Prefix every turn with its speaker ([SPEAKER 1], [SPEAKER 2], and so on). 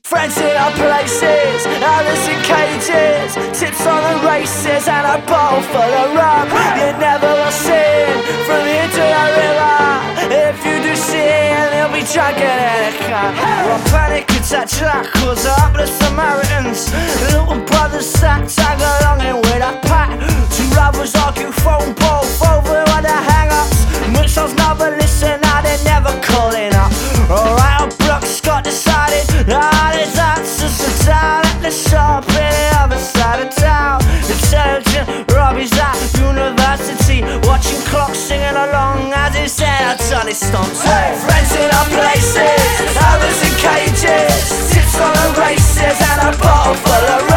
[SPEAKER 1] Friends in our places, others in cages. Tips on the races and a bottle full of rum. You never will sin from here to the river. If you do sin, they'll be drunken in a cup. One panic attack track calls the upless Samaritans. Little brothers sat tag along in with a pack. Two brothers argue phone pole over what the hang-ups. Which one's never listen, now they're never calling up. Alright, Brooke Scott decided that his answers are down at the shop in the other side of town. Intelligent Robbie's at university, watching clocks, singing along as his head until he stomps. Hey, friends in our places, others in cages. Tips on the races and a bottle full of